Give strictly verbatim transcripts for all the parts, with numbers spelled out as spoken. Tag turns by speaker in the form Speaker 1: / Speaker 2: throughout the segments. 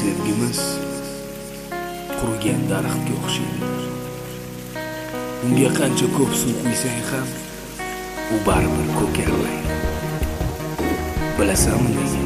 Speaker 1: sevgimiz qurigan daraxtga o'xshaydi. Unga qancha ko'p suv quysang ham u baribir ko'karmaydi. Bilasanmi nega?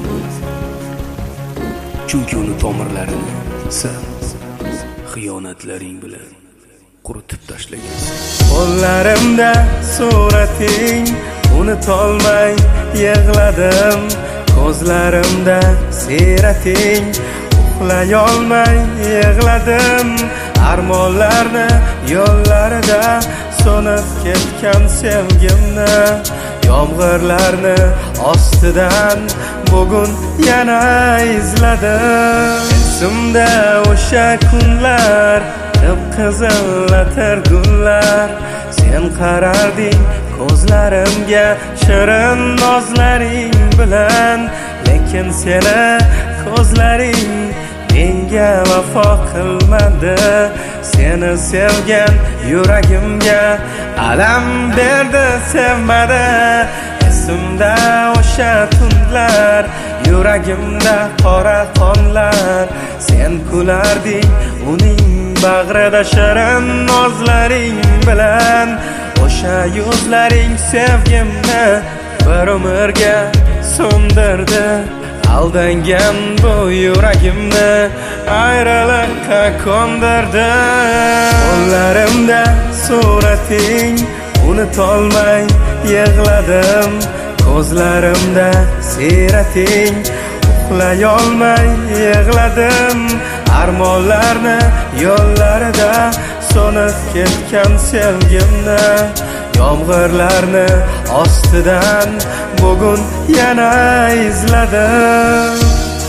Speaker 1: Chunki uni tomirlarini sen xiyonatlaring bilan quritib tashlagansan.
Speaker 2: Qo'llarimda surating, unutolmay yig'ladim. Ko'zlarimda sirating, uxlay olmay yig'ladim. Armonlarni yo'llarida so'nib ketgan sevgimni, yomg'irlarni ostidan bugun yana izladim. Esimda o'sha kunlar, qip-qizil atirgullar. Sen qararding ko'zlarimga shirin nozlaring bilan, lekin seni ko'zlaring menga vafo qilmadi. Seni sevgan yuragimga alam berdi, sevmadi. Esimda o'sha tunlar, yuragimda qora qonlar. Sen kularding uning bag'rida shirin nozlaring bilan. O'sha yuzlaring sevgimni bir umrga so'ndirdi. Aldangan bu yuragimni ayriliqqa ko'ndirdi. Qo'llarimda surating, unutolmay yig'ladim. Ko'zlarimda sirating, uxlay olmay yig'ladim. Armonlarni yo'llarida so'nib ketgan sevgimni, yomg'irlarni ostidan bugun yana izladim.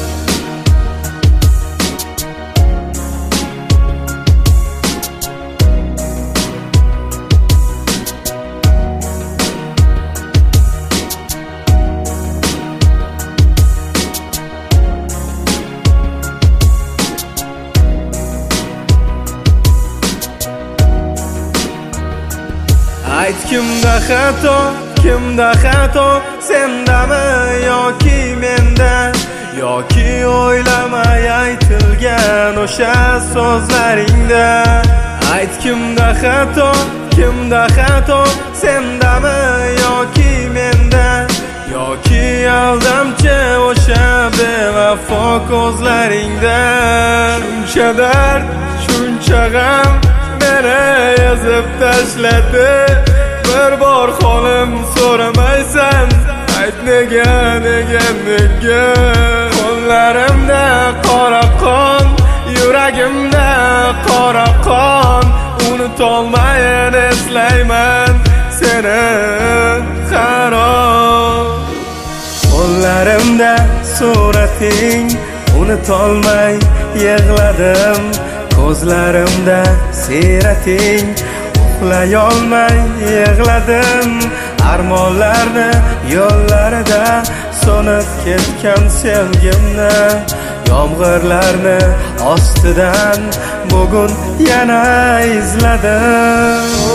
Speaker 2: Ayt kimda xato, kimda xato, sendami yoki menda? Yoki o'ylamay aytilgan o'sha so'zlaringda? Ayt kimda xato, kimda xato, sendami yoki menda? Yoki aldamchi o'sha bevafo ko'zlaringda? Shuncha dard, shuncha g'am meni yozib tashladi. Bir bor holim so'ramaysan, ayt nega, nega, nega? Qo'llarimda qora qon, yuragimda qora qon. Unutolmayin eslayman seni harom. Qo'llarimda surating, unutolmay yig'ladim. Ko'zlarimda sirating, uxlay olmay yig'ladim. Armonlarni yo'llarida so'nib ketgan sevgimni, yomg'irlarni ostidan bugun yana izladim.